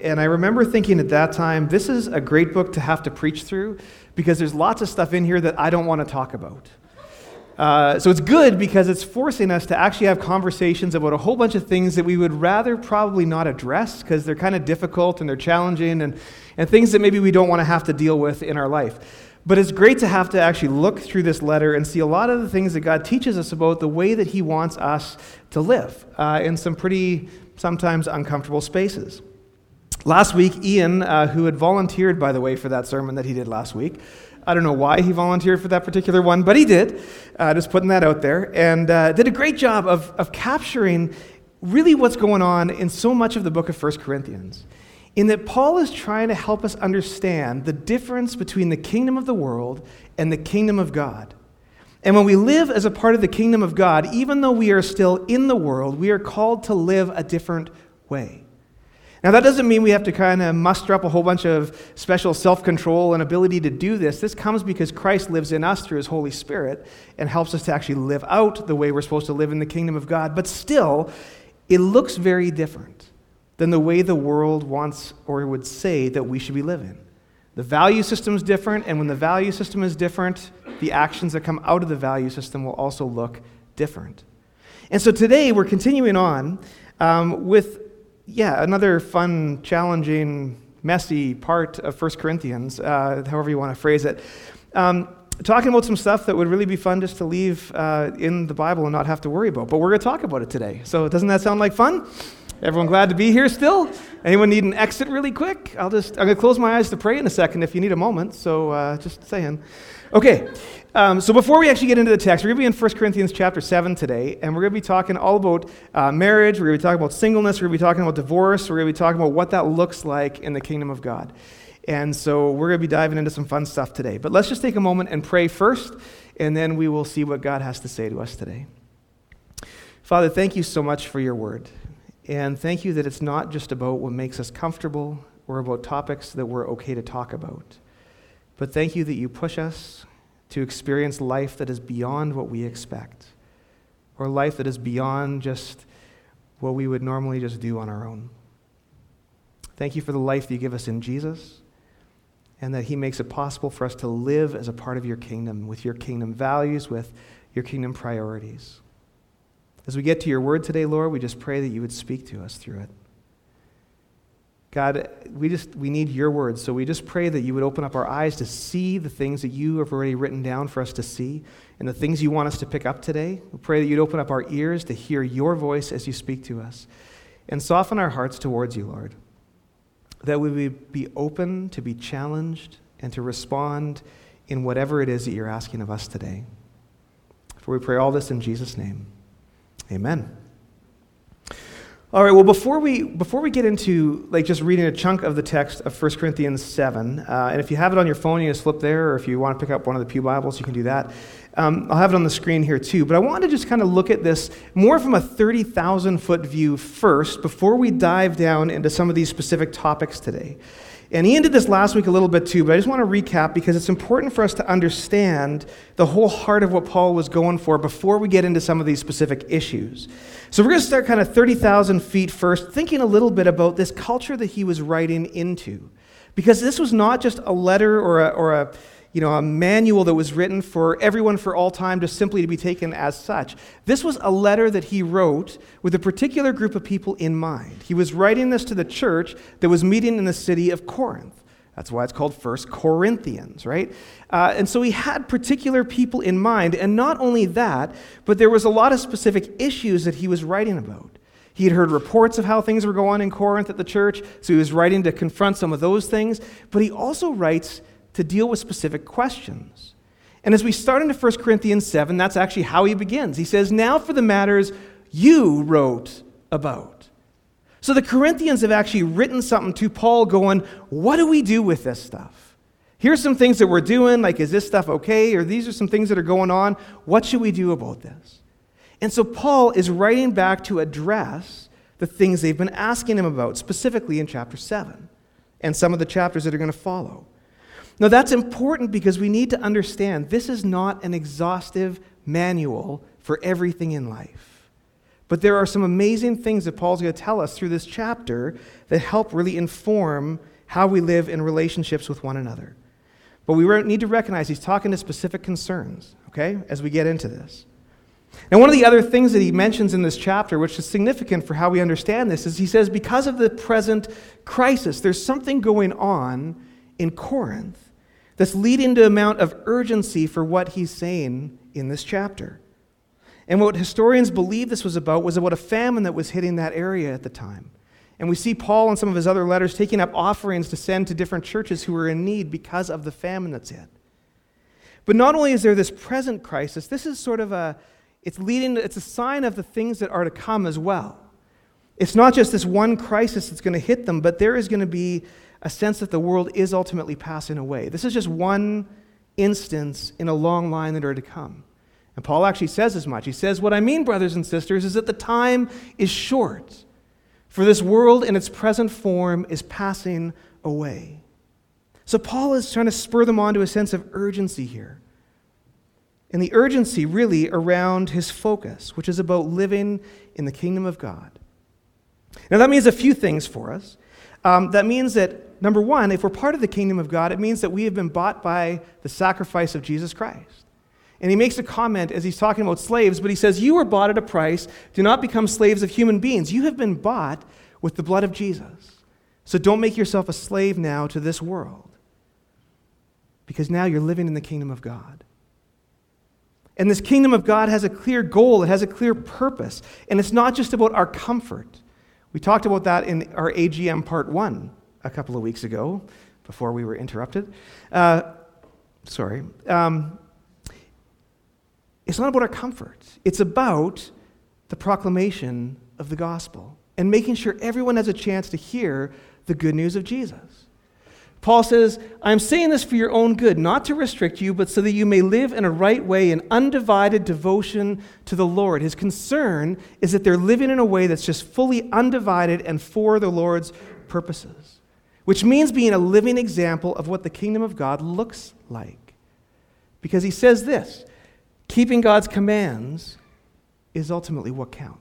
and I remember thinking at that time, this is a great book to have to preach through because there's lots of stuff in here that I don't want to talk about. So it's good because it's forcing us to actually have conversations about a whole bunch of things that we would rather probably not address because they're kind of difficult and they're challenging and things that maybe we don't want to have to deal with in our life. But it's great to have to actually look through this letter and see a lot of the things that God teaches us about the way that He wants us to live in some pretty, sometimes uncomfortable spaces. Last week, Ian, who had volunteered, by the way, for that sermon that he did last week, I don't know why he volunteered for that particular one, but he did, just putting that out there, and did a great job of capturing really what's going on in so much of the book of 1 Corinthians, in that Paul is trying to help us understand the difference between the kingdom of the world and the kingdom of God. And when we live as a part of the kingdom of God, even though we are still in the world, we are called to live a different way. Now, that doesn't mean we have to kind of muster up a whole bunch of special self-control and ability to do this. This comes because Christ lives in us through His Holy Spirit and helps us to actually live out the way we're supposed to live in the kingdom of God. But still, it looks very different than the way the world wants or would say that we should be living. The value system is different, and when the value system is different, the actions that come out of the value system will also look different. And so today, we're continuing on with another fun, challenging, messy part of 1 Corinthians, however you want to phrase it. Talking about some stuff that would really be fun just to leave in the Bible and not have to worry about. But we're going to talk about it today. So doesn't that sound like fun? Everyone glad to be here still? Anyone need an exit really quick? I'm going to close my eyes to pray in a second if you need a moment. So just saying. Okay, so before we actually get into the text, we're going to be in 1 Corinthians chapter 7 today, and we're going to be talking all about marriage, we're going to be talking about singleness, we're going to be talking about divorce, we're going to be talking about what that looks like in the kingdom of God. And so we're going to be diving into some fun stuff today. But let's just take a moment and pray first, and then we will see what God has to say to us today. Father, thank you so much for your word, and thank you that it's not just about what makes us comfortable or about topics that we're okay to talk about. But thank you that you push us to experience life that is beyond what we expect, or life that is beyond just what we would normally just do on our own. Thank you for the life that you give us in Jesus, and that He makes it possible for us to live as a part of your kingdom, with your kingdom values, with your kingdom priorities. As we get to your word today, Lord, we just pray that you would speak to us through it. God, we need your words, so we just pray that you would open up our eyes to see the things that you have already written down for us to see and the things you want us to pick up today. We pray that you'd open up our ears to hear your voice as you speak to us and soften our hearts towards you, Lord, that we would be open to be challenged and to respond in whatever it is that you're asking of us today. For we pray all this in Jesus' name. Amen. All right, well, before we get into just reading a chunk of the text of 1 Corinthians 7, and if you have it on your phone, you just flip there, or if you want to pick up one of the Pew Bibles, you can do that. I'll have it on the screen here too, but I want to just kind of look at this more from a 30,000-foot view first before we dive down into some of these specific topics today. And Ian did this last week a little bit too, but I just want to recap because it's important for us to understand the whole heart of what Paul was going for before we get into some of these specific issues. So we're going to start kind of 30,000 feet first, thinking a little bit about this culture that he was writing into. Because this was not just a letter or a manual that was written for everyone for all time just simply to be taken as such. This was a letter that he wrote with a particular group of people in mind. He was writing this to the church that was meeting in the city of Corinth. That's why it's called 1 Corinthians, right? And so he had particular people in mind, and not only that, but there was a lot of specific issues that he was writing about. He had heard reports of how things were going in Corinth at the church, so he was writing to confront some of those things, but he also writes to deal with specific questions. And as we start into 1 Corinthians 7, that's actually how he begins. He says, "Now for the matters you wrote about." So the Corinthians have actually written something to Paul going, what do we do with this stuff? Here's some things that we're doing, like is this stuff okay? Or these are some things that are going on. What should we do about this? And so Paul is writing back to address the things they've been asking him about, specifically in chapter 7 and some of the chapters that are going to follow. Now that's important because we need to understand this is not an exhaustive manual for everything in life. But there are some amazing things that Paul's going to tell us through this chapter that help really inform how we live in relationships with one another. But we need to recognize he's talking to specific concerns, okay, as we get into this. Now, one of the other things that he mentions in this chapter, which is significant for how we understand this, is he says because of the present crisis, there's something going on in Corinth that's leading to an amount of urgency for what he's saying in this chapter. And what historians believe this was about a famine that was hitting that area at the time. And we see Paul in some of his other letters taking up offerings to send to different churches who were in need because of the famine that's hit. But not only is there this present crisis, this is sort of it's a sign of the things that are to come as well. It's not just this one crisis that's going to hit them, but there is going to be a sense that the world is ultimately passing away. This is just one instance in a long line that are to come. And Paul actually says as much. He says, what I mean, brothers and sisters, is that the time is short, for this world in its present form is passing away. So Paul is trying to spur them on to a sense of urgency here. And the urgency really around his focus, which is about living in the kingdom of God. Now that means a few things for us. That means that, number one, if we're part of the kingdom of God, it means that we have been bought by the sacrifice of Jesus Christ. And he makes a comment as he's talking about slaves, but he says, you were bought at a price. Do not become slaves of human beings. You have been bought with the blood of Jesus. So don't make yourself a slave now to this world. Because now you're living in the kingdom of God. And this kingdom of God has a clear goal. It has a clear purpose. And it's not just about our comfort. We talked about that in our AGM Part 1 a couple of weeks ago, before we were interrupted. It's not about our comfort. It's about the proclamation of the gospel and making sure everyone has a chance to hear the good news of Jesus. Paul says, I'm saying this for your own good, not to restrict you, but so that you may live in a right way in undivided devotion to the Lord. His concern is that they're living in a way that's just fully undivided and for the Lord's purposes, which means being a living example of what the kingdom of God looks like. Because he says this, keeping God's commands is ultimately what counts.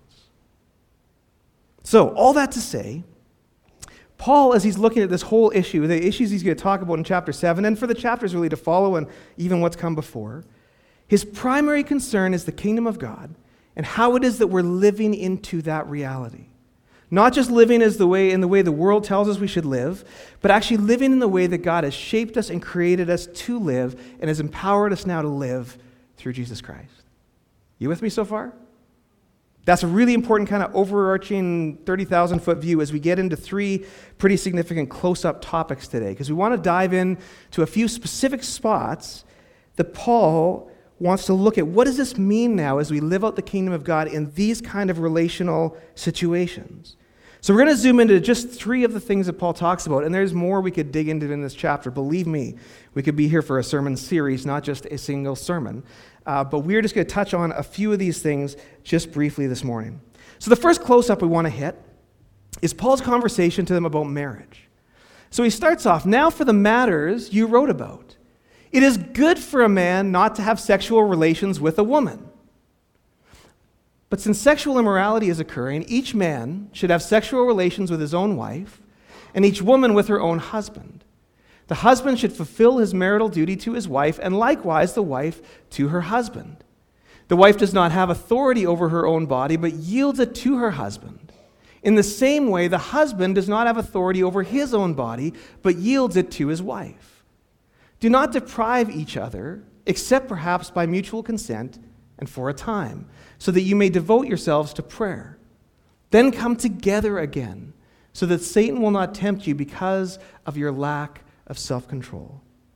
So, all that to say, Paul, as he's looking at this whole issue, the issues he's going to talk about in chapter 7, and for the chapters really to follow and even what's come before, his primary concern is the kingdom of God and how it is that we're living into that reality. Not just living in the way the world tells us we should live, but actually living in the way that God has shaped us and created us to live and has empowered us now to live through Jesus Christ. You with me so far? That's a really important kind of overarching 30,000-foot view as we get into three pretty significant close-up topics today, because we want to dive in to a few specific spots that Paul wants to look at. What does this mean now as we live out the kingdom of God in these kind of relational situations? So we're going to zoom into just three of the things that Paul talks about, and there's more we could dig into in this chapter. Believe me, we could be here for a sermon series, not just a single sermon. But we're just going to touch on a few of these things just briefly this morning. So the first close-up we want to hit is Paul's conversation to them about marriage. So he starts off, now for the matters you wrote about. It is good for a man not to have sexual relations with a woman. But since sexual immorality is occurring, each man should have sexual relations with his own wife, and each woman with her own husband. The husband should fulfill his marital duty to his wife, and likewise the wife to her husband. The wife does not have authority over her own body, but yields it to her husband. In the same way, the husband does not have authority over his own body, but yields it to his wife. Do not deprive each other, except perhaps by mutual consent and for a time, so that you may devote yourselves to prayer. Then come together again, so that Satan will not tempt you because of your lack of self-control.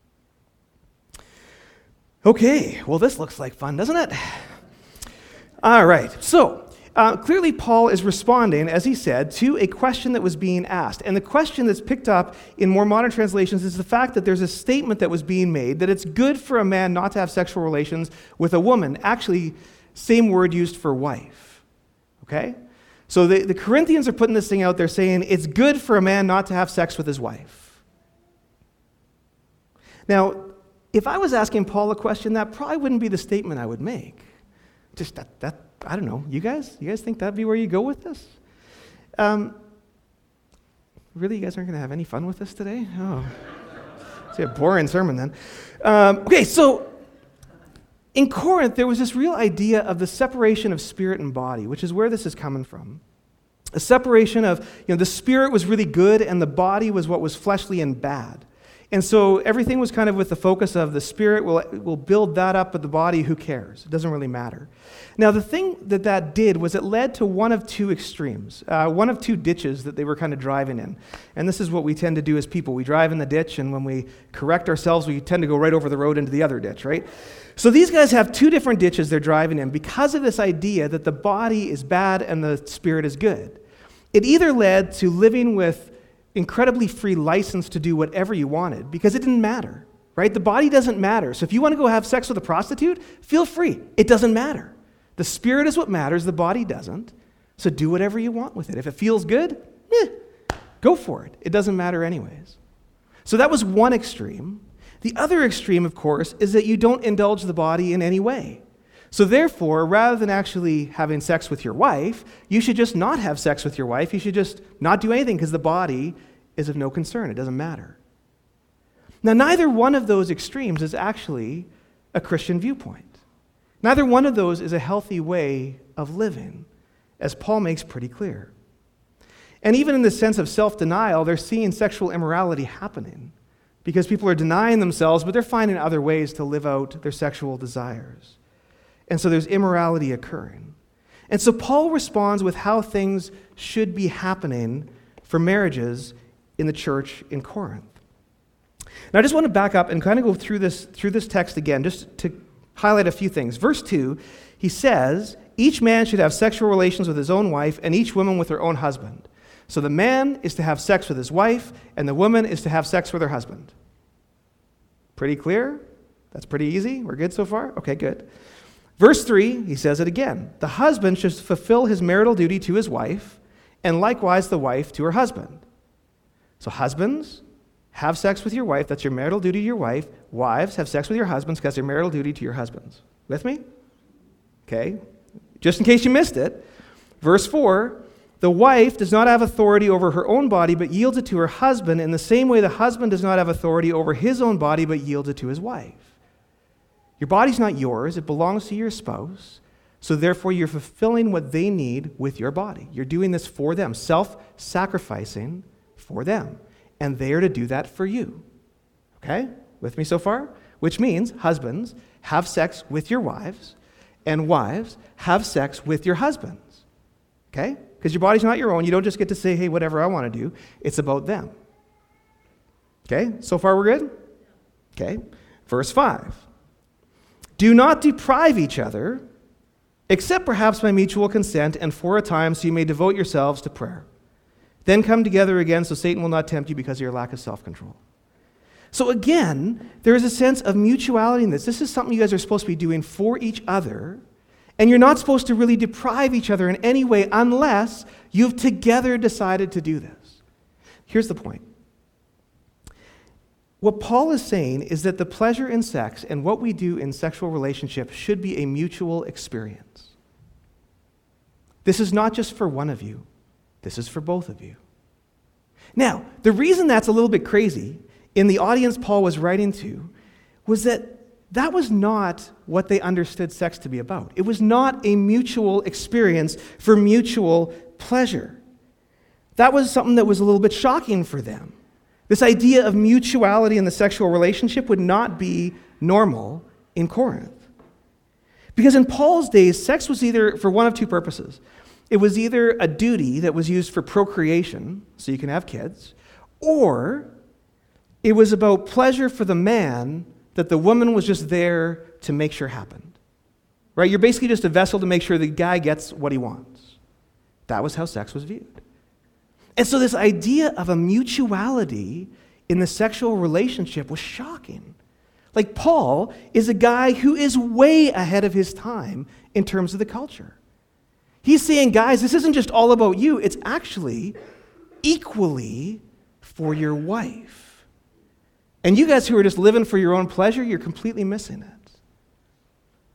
Okay, well, this looks like fun, doesn't it? All right, so clearly Paul is responding, as he said, to a question that was being asked. And the question that's picked up in more modern translations is the fact that there's a statement that was being made that it's good for a man not to have sexual relations with a woman. Actually, same word used for wife. Okay? So the Corinthians are putting this thing out there saying it's good for a man not to have sex with his wife. Now, if I was asking Paul a question, that probably wouldn't be the statement I would make. Just that I don't know. You guys think that'd be where you go with this? Really, you guys aren't going to have any fun with this today? Oh, it's a boring sermon then. Okay, so in Corinth, there was this real idea of the separation of spirit and body, which is where this is coming from. A separation of, the spirit was really good and the body was what was fleshly and bad. And so everything was kind of with the focus of the spirit will build that up, but the body, who cares? It doesn't really matter. Now, the thing that did was it led to one of two extremes, one of two ditches that they were kind of driving in. And this is what we tend to do as people. We drive in the ditch, and when we correct ourselves, we tend to go right over the road into the other ditch, right? So these guys have two different ditches they're driving in because of this idea that the body is bad and the spirit is good. It either led to living with incredibly free license to do whatever you wanted because it didn't matter, right? The body doesn't matter. So if you want to go have sex with a prostitute, feel free. It doesn't matter. The spirit is what matters. The body doesn't. So do whatever you want with it. If it feels good, go for it. It doesn't matter anyways. So that was one extreme. The other extreme, of course, is that you don't indulge the body in any way. So therefore, rather than actually having sex with your wife, you should just not have sex with your wife. You should just not do anything because the body is of no concern. It doesn't matter. Now, neither one of those extremes is actually a Christian viewpoint. Neither one of those is a healthy way of living, as Paul makes pretty clear. And even in the sense of self-denial, they're seeing sexual immorality happening because people are denying themselves, but they're finding other ways to live out their sexual desires. And so there's immorality occurring. And so Paul responds with how things should be happening for marriages in the church in Corinth. Now I just want to back up and kind of go through this text again, just to highlight a few things. Verse 2, he says, each man should have sexual relations with his own wife and each woman with her own husband. So the man is to have sex with his wife and the woman is to have sex with her husband. Pretty clear? That's pretty easy? We're good so far? Okay, good. Verse 3, he says it again. The husband should fulfill his marital duty to his wife, and likewise the wife to her husband. So husbands, have sex with your wife. That's your marital duty to your wife. Wives, have sex with your husbands because they're marital duty to your husbands. With me? Okay. Just in case you missed it. Verse 4, the wife does not have authority over her own body, but yields it to her husband in the same way the husband does not have authority over his own body, but yields it to his wife. Your body's not yours. It belongs to your spouse. So therefore, you're fulfilling what they need with your body. You're doing this for them, self-sacrificing for them. And they are to do that for you. Okay? With me so far? Which means, husbands, have sex with your wives, and wives, have sex with your husbands. Okay? Because your body's not your own. You don't just get to say, hey, whatever I want to do. It's about them. Okay? So far we're good? Okay. Verse 5. Do not deprive each other, except perhaps by mutual consent and for a time, so you may devote yourselves to prayer. Then come together again so Satan will not tempt you because of your lack of self-control. So again, there is a sense of mutuality in this. This is something you guys are supposed to be doing for each other, and you're not supposed to really deprive each other in any way unless you've together decided to do this. Here's the point. What Paul is saying is that the pleasure in sex and what we do in sexual relationships should be a mutual experience. This is not just for one of you. This is for both of you. Now, the reason that's a little bit crazy in the audience Paul was writing to was that was not what they understood sex to be about. It was not a mutual experience for mutual pleasure. That was something that was a little bit shocking for them. This idea of mutuality in the sexual relationship would not be normal in Corinth. Because in Paul's days, sex was either for one of two purposes. It was either a duty that was used for procreation, so you can have kids, or it was about pleasure for the man that the woman was just there to make sure happened. Right? You're basically just a vessel to make sure the guy gets what he wants. That was how sex was viewed. And so this idea of a mutuality in the sexual relationship was shocking. Like Paul is a guy who is way ahead of his time in terms of the culture. He's saying, guys, this isn't just all about you. It's actually equally for your wife. And you guys who are just living for your own pleasure, you're completely missing it.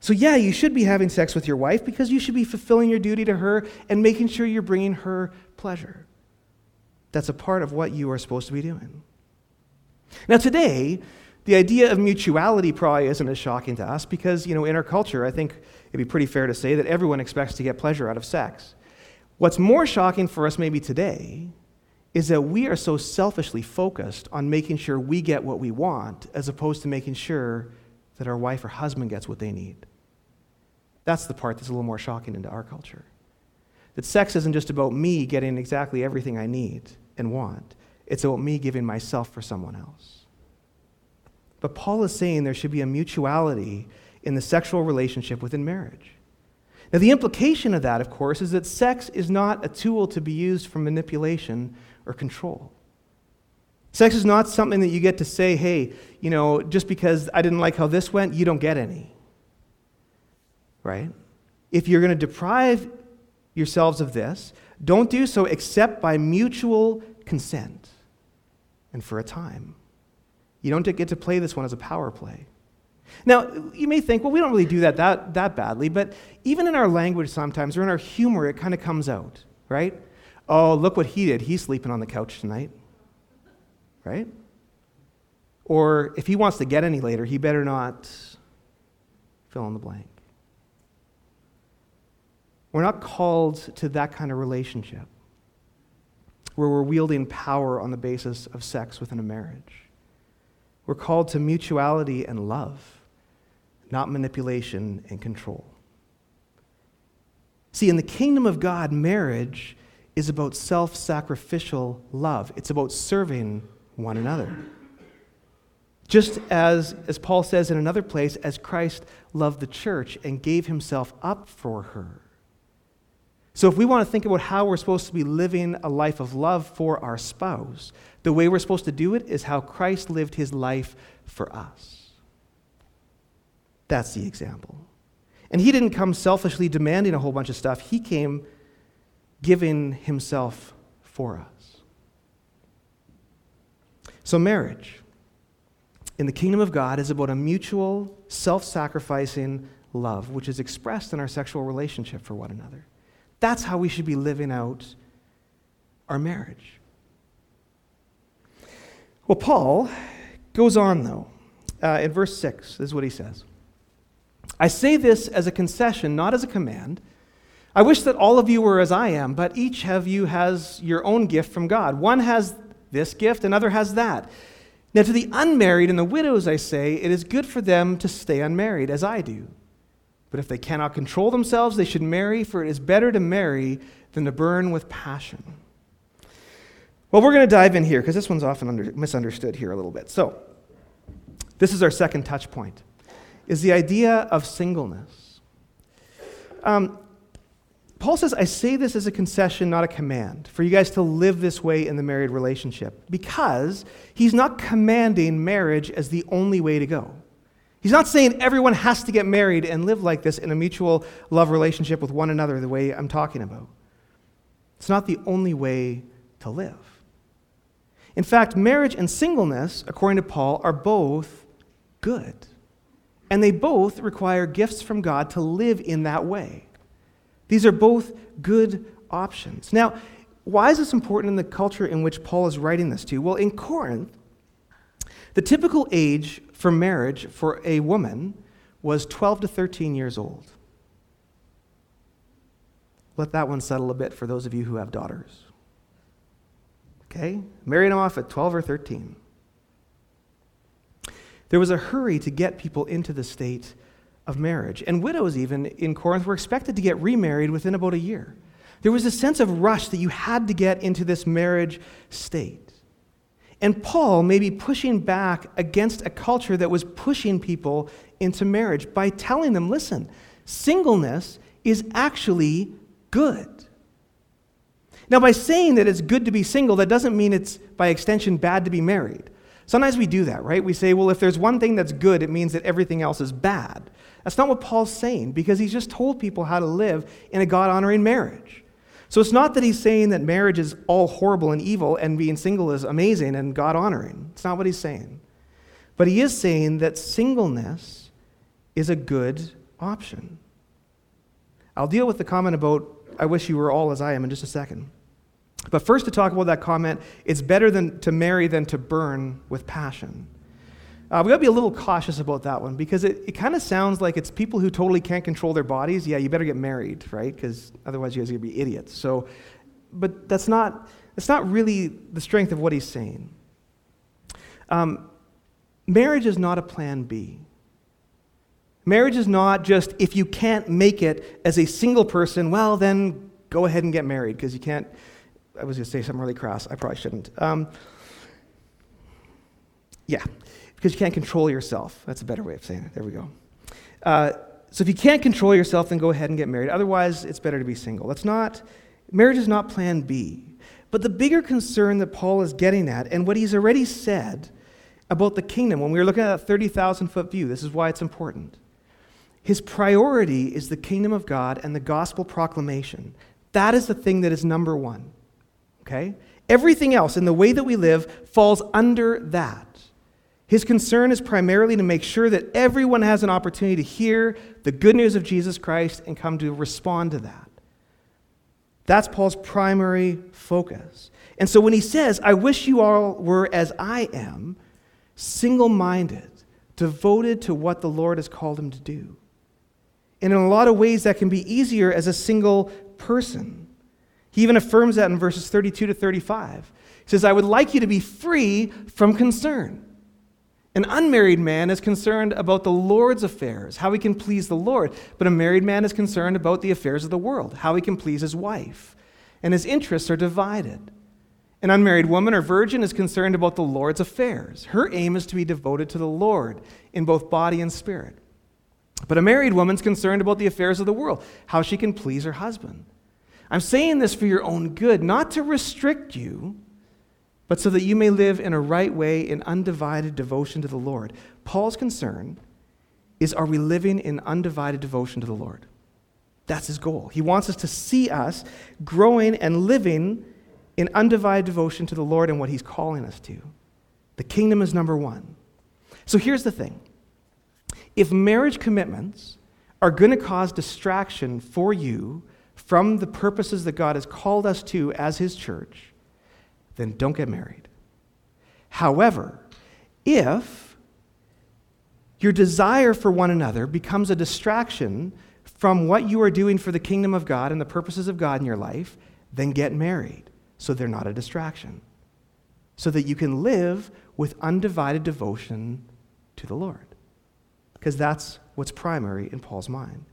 So yeah, you should be having sex with your wife because you should be fulfilling your duty to her and making sure you're bringing her pleasure. That's a part of what you are supposed to be doing. Now today, the idea of mutuality probably isn't as shocking to us because, in our culture, I think it'd be pretty fair to say that everyone expects to get pleasure out of sex. What's more shocking for us maybe today is that we are so selfishly focused on making sure we get what we want as opposed to making sure that our wife or husband gets what they need. That's the part that's a little more shocking into our culture. That sex isn't just about me getting exactly everything I need and want. It's about me giving myself for someone else. But Paul is saying there should be a mutuality in the sexual relationship within marriage. Now, the implication of that, of course, is that sex is not a tool to be used for manipulation or control. Sex is not something that you get to say, hey, just because I didn't like how this went, you don't get any. Right? If you're going to deprive yourselves of this, don't do so except by mutual consent and for a time. You don't get to play this one as a power play. Now, you may think, well, we don't really do that badly, but even in our language sometimes, or in our humor, it kind of comes out, right? Oh, look what he did. He's sleeping on the couch tonight, right? Or if he wants to get any later, he better not fill in the blank. We're not called to that kind of relationship where we're wielding power on the basis of sex within a marriage. We're called to mutuality and love, not manipulation and control. See, in the kingdom of God, marriage is about self-sacrificial love. It's about serving one another. Just as Paul says in another place, as Christ loved the church and gave himself up for her. So if we want to think about how we're supposed to be living a life of love for our spouse, the way we're supposed to do it is how Christ lived his life for us. That's the example. And he didn't come selfishly demanding a whole bunch of stuff. He came giving himself for us. So marriage in the kingdom of God is about a mutual, self-sacrificing love, which is expressed in our sexual relationship for one another. That's how we should be living out our marriage. Well, Paul goes on, though. In verse 6, this is what he says. I say this as a concession, not as a command. I wish that all of you were as I am, but each of you has your own gift from God. One has this gift, another has that. Now to the unmarried and the widows I say, it is good for them to stay unmarried, as I do. But if they cannot control themselves, they should marry, for it is better to marry than to burn with passion. Well, we're going to dive in here, because this one's often misunderstood here a little bit. So, this is our second touch point, is the idea of singleness. Paul says, I say this as a concession, not a command, for you guys to live this way in the married relationship, because he's not commanding marriage as the only way to go. He's not saying everyone has to get married and live like this in a mutual love relationship with one another the way I'm talking about. It's not the only way to live. In fact, marriage and singleness, according to Paul, are both good. And they both require gifts from God to live in that way. These are both good options. Now, why is this important in the culture in which Paul is writing this to? Well, in Corinth, the typical age for marriage for a woman was 12 to 13 years old. Let that one settle a bit for those of you who have daughters. Okay? Married them off at 12 or 13. There was a hurry to get people into the state of marriage. And widows even in Corinth were expected to get remarried within about a year. There was a sense of rush that you had to get into this marriage state. And Paul may be pushing back against a culture that was pushing people into marriage by telling them, listen, singleness is actually good. Now, by saying that it's good to be single, that doesn't mean it's, by extension, bad to be married. Sometimes we do that, right? We say, well, if there's one thing that's good, it means that everything else is bad. That's not what Paul's saying, because he's just told people how to live in a God-honoring marriage. So it's not that he's saying that marriage is all horrible and evil and being single is amazing and God-honoring. It's not what he's saying. But he is saying that singleness is a good option. I'll deal with the comment about, I wish you were all as I am in just a second. But first to talk about that comment, it's better to marry than to burn with passion. We've got to be a little cautious about that one because it kind of sounds like it's people who totally can't control their bodies. Yeah, you better get married, right? Because otherwise you guys are going to be idiots. So, but that's not really the strength of what he's saying. Marriage is not a plan B. Marriage is not just if you can't make it as a single person, well, then go ahead and get married because you can't. I was going to say something really crass. I probably shouldn't. Because you can't control yourself. That's a better way of saying it. There we go. So if you can't control yourself, then go ahead and get married. Otherwise, it's better to be single. Marriage is not plan B. But the bigger concern that Paul is getting at, and what he's already said about the kingdom, when we were looking at a 30,000-foot view, this is why it's important. His priority is the kingdom of God and the gospel proclamation. That is the thing that is number one. Okay? Everything else in the way that we live falls under that. His concern is primarily to make sure that everyone has an opportunity to hear the good news of Jesus Christ and come to respond to that. That's Paul's primary focus. And so when he says, I wish you all were as I am, single-minded, devoted to what the Lord has called him to do. And in a lot of ways, that can be easier as a single person. He even affirms that in verses 32 to 35. He says, I would like you to be free from concern. An unmarried man is concerned about the Lord's affairs, how he can please the Lord. But a married man is concerned about the affairs of the world, how he can please his wife. And his interests are divided. An unmarried woman or virgin is concerned about the Lord's affairs. Her aim is to be devoted to the Lord in both body and spirit. But a married woman's concerned about the affairs of the world, how she can please her husband. I'm saying this for your own good, not to restrict you, but so that you may live in a right way in undivided devotion to the Lord. Paul's concern is, are we living in undivided devotion to the Lord? That's his goal. He wants us to see us growing and living in undivided devotion to the Lord and what he's calling us to. The kingdom is number one. So here's the thing. If marriage commitments are going to cause distraction for you from the purposes that God has called us to as his church, then don't get married. However, if your desire for one another becomes a distraction from what you are doing for the kingdom of God and the purposes of God in your life, then get married so they're not a distraction, so that you can live with undivided devotion to the Lord. Because that's what's primary in Paul's mind.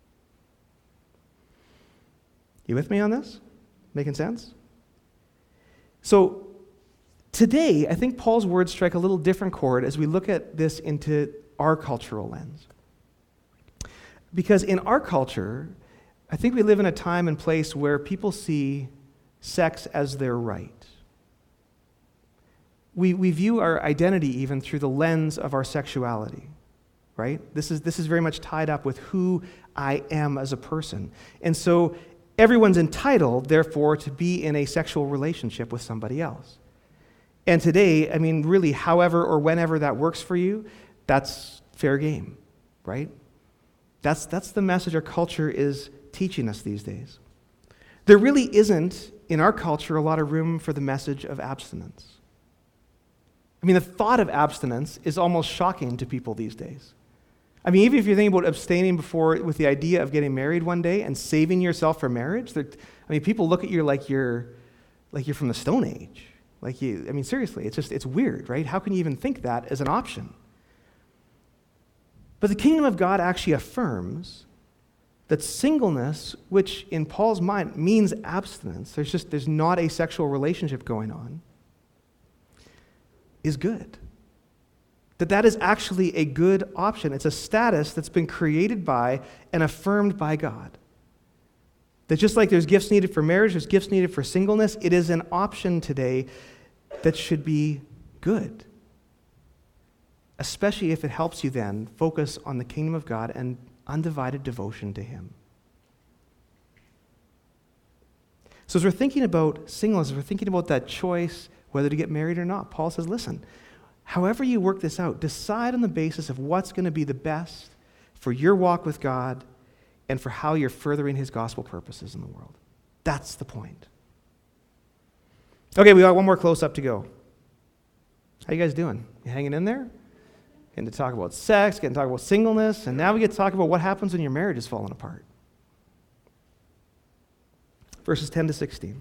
You with me on this? Making sense? So today, I think Paul's words strike a little different chord as we look at this into our cultural lens. Because in our culture, I think we live in a time and place where people see sex as their right. We view our identity even through the lens of our sexuality. Right? This is very much tied up with who I am as a person. And so everyone's entitled, therefore, to be in a sexual relationship with somebody else. And today, I mean, really, however or whenever that works for you, that's fair game, right? That's the message our culture is teaching us these days. There really isn't, in our culture, a lot of room for the message of abstinence. I mean, the thought of abstinence is almost shocking to people these days. I mean, even if you're thinking about abstaining with the idea of getting married one day and saving yourself for marriage, people look at you like you're from the Stone Age. Seriously, it's weird, right? How can you even think that as an option? But the kingdom of God actually affirms that singleness, which in Paul's mind means abstinence, there's not a sexual relationship going on, is good. That is actually a good option. It's a status that's been created by and affirmed by God. That just like there's gifts needed for marriage, there's gifts needed for singleness, it is an option today that should be good. Especially if it helps you then focus on the kingdom of God and undivided devotion to him. So as we're thinking about singleness, as we're thinking about that choice, whether to get married or not, Paul says, listen, however you work this out, decide on the basis of what's going to be the best for your walk with God and for how you're furthering his gospel purposes in the world. That's the point. Okay, we got one more close-up to go. How you guys doing? You hanging in there? Getting to talk about sex, getting to talk about singleness, and now we get to talk about what happens when your marriage is falling apart. Verses 10 to 16.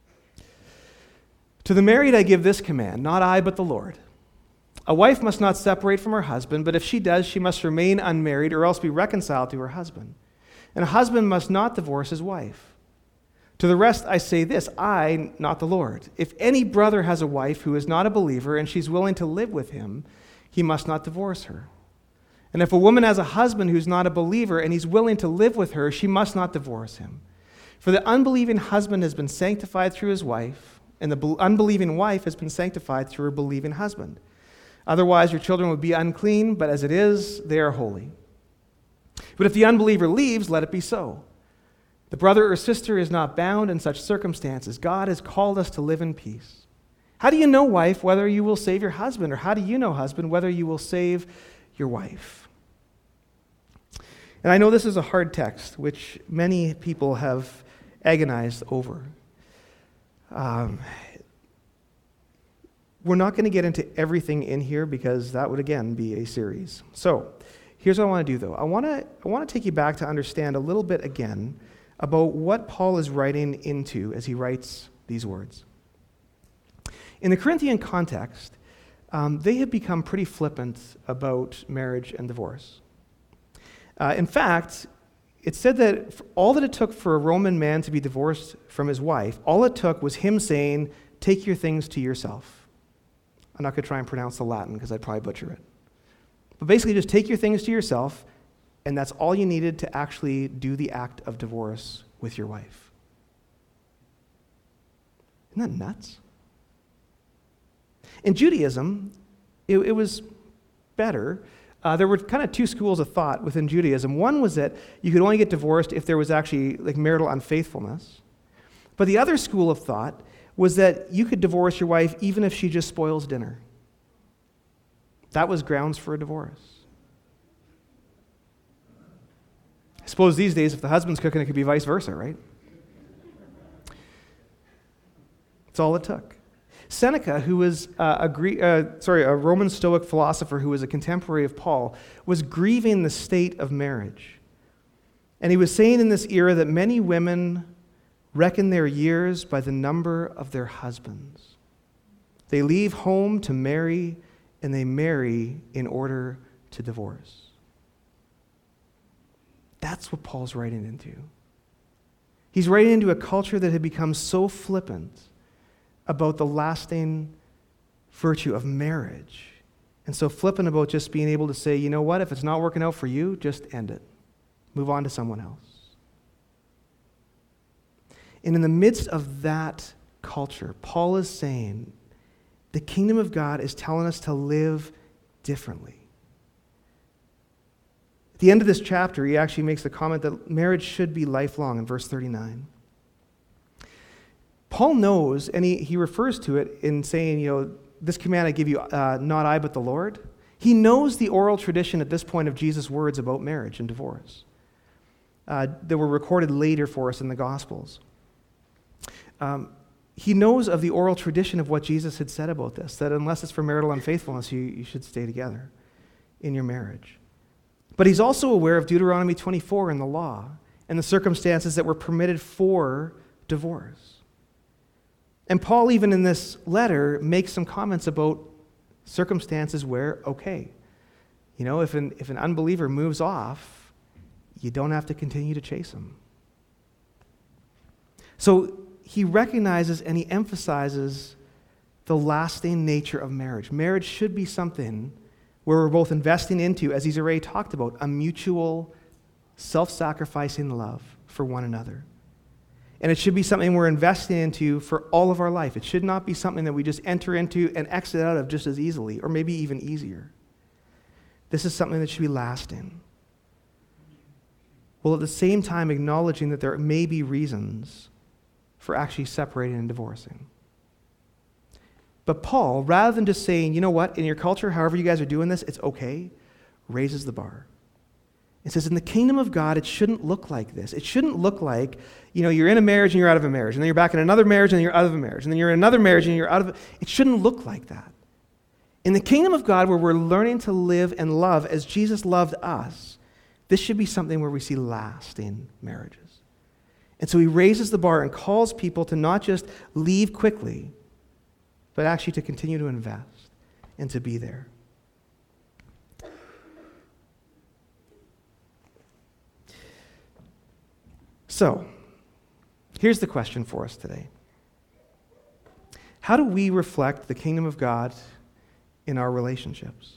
To the married I give this command, not I, but the Lord. A wife must not separate from her husband, but if she does, she must remain unmarried or else be reconciled to her husband. And a husband must not divorce his wife. To the rest I say this, I, not the Lord. If any brother has a wife who is not a believer and she's willing to live with him, he must not divorce her. And if a woman has a husband who's not a believer and he's willing to live with her, she must not divorce him. For the unbelieving husband has been sanctified through his wife, and the unbelieving wife has been sanctified through her believing husband. Otherwise your children would be unclean, but as it is, they are holy. But if the unbeliever leaves, let it be so. The brother or sister is not bound in such circumstances. God has called us to live in peace. How do you know, wife, whether you will save your husband? Or how do you know, husband, whether you will save your wife? And I know this is a hard text, which many people have agonized over. We're not going to get into everything in here because that would, again, be a series. So here's what I want to do, though. I want to take you back to understand a little bit again about what Paul is writing into as he writes these words. In the Corinthian context, they had become pretty flippant about marriage and divorce. In fact, it said that all that it took for a Roman man to be divorced from his wife, all it took was him saying, take your things to yourself. I'm not going to try and pronounce the Latin because I'd probably butcher it. But basically, just take your things to yourself, and that's all you needed to actually do the act of divorce with your wife. Isn't that nuts? In Judaism, it was better. There were kind of two schools of thought within Judaism. One was that you could only get divorced if there was actually like marital unfaithfulness. But the other school of thought was that you could divorce your wife even if she just spoils dinner. That was grounds for a divorce. I suppose these days, if the husband's cooking, it could be vice versa, right? That's all it took. Seneca, who was a Roman Stoic philosopher who was a contemporary of Paul, was grieving the state of marriage. And he was saying in this era that many women reckon their years by the number of their husbands. They leave home to marry, and they marry in order to divorce. That's what Paul's writing into. He's writing into a culture that had become so flippant about the lasting virtue of marriage, and so flippant about just being able to say, you know what, if it's not working out for you, just end it. Move on to someone else. And in the midst of that culture, Paul is saying the kingdom of God is telling us to live differently. At the end of this chapter, he actually makes the comment that marriage should be lifelong in verse 39. Paul knows, and he refers to it in saying, this command I give you, not I, but the Lord. He knows the oral tradition at this point of Jesus' words about marriage and divorce that were recorded later for us in the Gospels. He knows of the oral tradition of what Jesus had said about this, that unless it's for marital unfaithfulness, you should stay together in your marriage. But he's also aware of Deuteronomy 24 in the law and the circumstances that were permitted for divorce. And Paul, even in this letter, makes some comments about circumstances where, okay, if an unbeliever moves off, you don't have to continue to chase him. So he recognizes and he emphasizes the lasting nature of marriage. Marriage should be something where we're both investing into, as he's already talked about, a mutual, self-sacrificing love for one another. And it should be something we're investing into for all of our life. It should not be something that we just enter into and exit out of just as easily, or maybe even easier. This is something that should be lasting. While at the same time acknowledging that there may be reasons for actually separating and divorcing. But Paul, rather than just saying, you know what, in your culture, however you guys are doing this, it's okay, raises the bar. It says in the kingdom of God, it shouldn't look like this. It shouldn't look like, you're in a marriage and you're out of a marriage, and then you're back in another marriage and then you're out of a marriage, and then you're in another marriage and you're out of it. It shouldn't look like that. In the kingdom of God, where we're learning to live and love as Jesus loved us, this should be something where we see lasting marriages. And so he raises the bar and calls people to not just leave quickly, but actually to continue to invest and to be there. So, here's the question for us today. How do we reflect the kingdom of God in our relationships?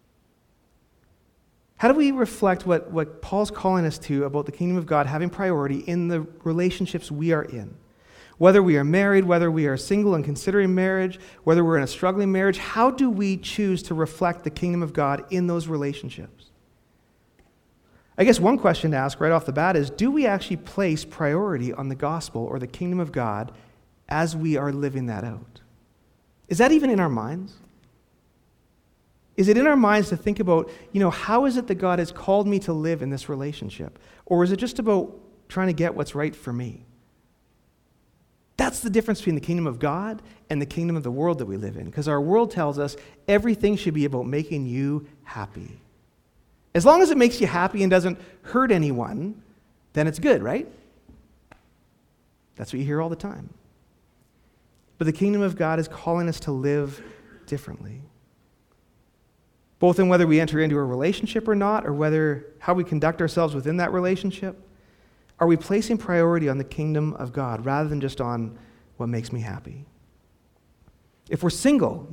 How do we reflect what Paul's calling us to about the kingdom of God having priority in the relationships we are in? Whether we are married, whether we are single and considering marriage, whether we're in a struggling marriage, how do we choose to reflect the kingdom of God in those relationships? I guess one question to ask right off the bat is, do we actually place priority on the gospel or the kingdom of God as we are living that out? Is that even in our minds? Is it in our minds to think about, how is it that God has called me to live in this relationship? Or is it just about trying to get what's right for me? That's the difference between the kingdom of God and the kingdom of the world that we live in. Because our world tells us everything should be about making you happy. As long as it makes you happy and doesn't hurt anyone, then it's good, right? That's what you hear all the time. But the kingdom of God is calling us to live differently. Both in whether we enter into a relationship or not, or how we conduct ourselves within that relationship. Are we placing priority on the kingdom of God rather than just on what makes me happy? If we're single,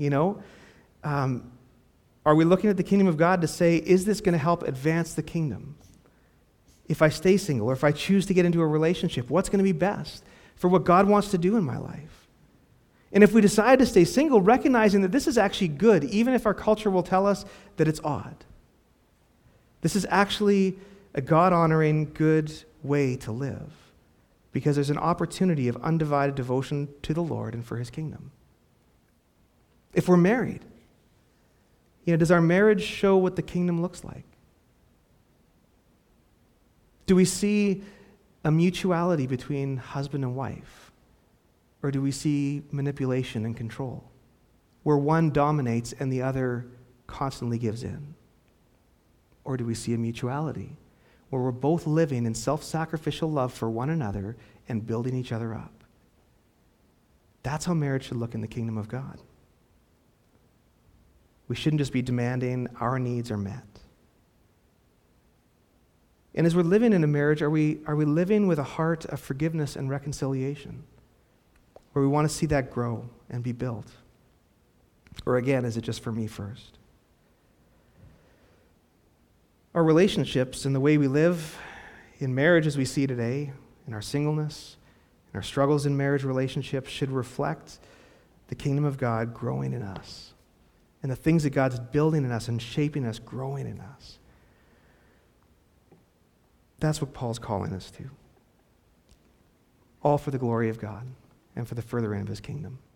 are we looking at the kingdom of God to say, is this going to help advance the kingdom? If I stay single or if I choose to get into a relationship, what's going to be best for what God wants to do in my life? And if we decide to stay single, recognizing that this is actually good, even if our culture will tell us that it's odd. This is actually a God-honoring, good way to live because there's an opportunity of undivided devotion to the Lord and for his kingdom. If we're married, does our marriage show what the kingdom looks like? Do we see a mutuality between husband and wife? Or do we see manipulation and control, where one dominates and the other constantly gives in? Or do we see a mutuality, where we're both living in self-sacrificial love for one another and building each other up? That's how marriage should look in the kingdom of God. We shouldn't just be demanding our needs are met. And as we're living in a marriage, are we living with a heart of forgiveness and reconciliation, where we want to see that grow and be built? Or again, is it just for me first? Our relationships and the way we live in marriage as we see today, in our singleness, in our struggles in marriage relationships, should reflect the kingdom of God growing in us and the things that God's building in us and shaping us, growing in us. That's what Paul's calling us to. All for the glory of God and for the furthering of his kingdom.